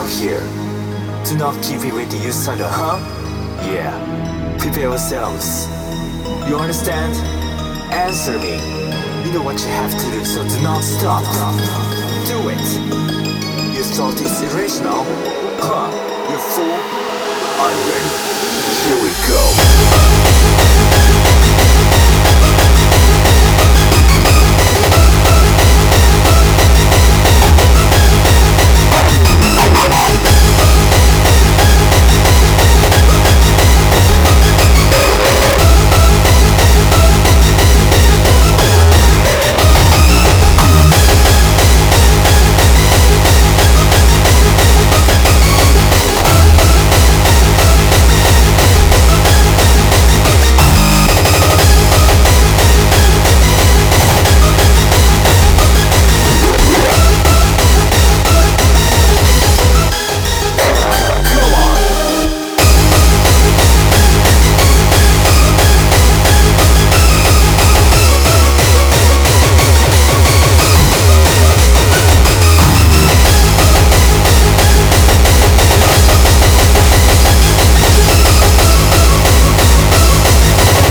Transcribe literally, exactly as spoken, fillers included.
out here. Do not give away the insider, huh? Yeah. Prepare yourselves. You understand? Answer me. You know what you have to do, so do not stop. Do it. You thought it's irrational? Huh? You fool. Are you ready? Here we go.